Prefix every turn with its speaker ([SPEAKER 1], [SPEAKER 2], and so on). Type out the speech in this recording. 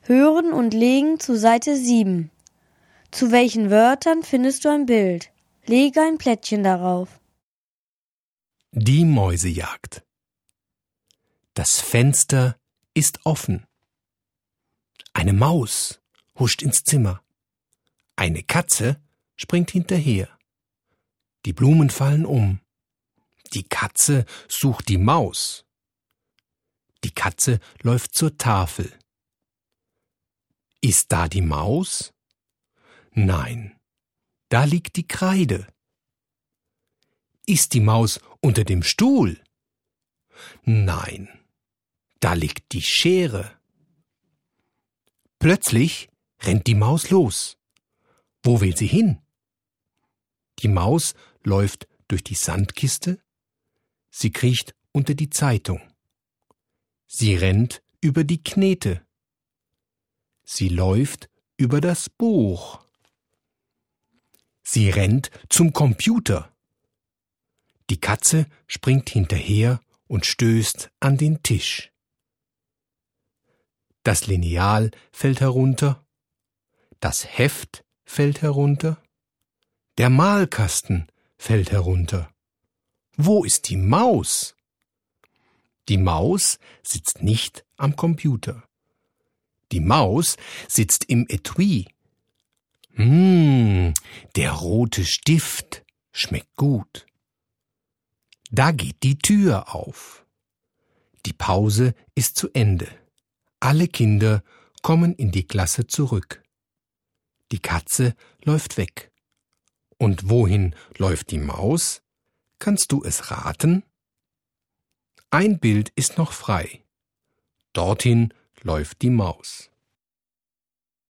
[SPEAKER 1] Hören und legen zu Seite 7. Zu welchen Wörtern findest du ein Bild? Lege ein Plättchen darauf.
[SPEAKER 2] Die Mäusejagd. Das Fenster ist offen. Eine Maus huscht ins Zimmer. Eine Katze springt hinterher. Die Blumen fallen um. Die Katze sucht die Maus. Die Katze läuft zur Tafel. Ist da die Maus? Nein, da liegt die Kreide. Ist die Maus unter dem Stuhl? Nein, da liegt die Schere. Plötzlich rennt die Maus los. Wo will sie hin? Die Maus läuft durch die Sandkiste. Sie kriecht unter die Zeitung. Sie rennt über die Knete. Sie läuft über das Buch. Sie rennt zum Computer. Die Katze springt hinterher und stößt an den Tisch. Das Lineal fällt herunter. Das Heft fällt herunter. Der Malkasten fällt herunter. Wo ist die Maus? Die Maus sitzt nicht am Computer. Die Maus sitzt im Etui. Der rote Stift schmeckt gut. Da geht die Tür auf. Die Pause ist zu Ende. Alle Kinder kommen in die Klasse zurück. Die Katze läuft weg. Und wohin läuft die Maus? Kannst du es raten? Ein Bild ist noch frei. Dorthin läuft die Maus.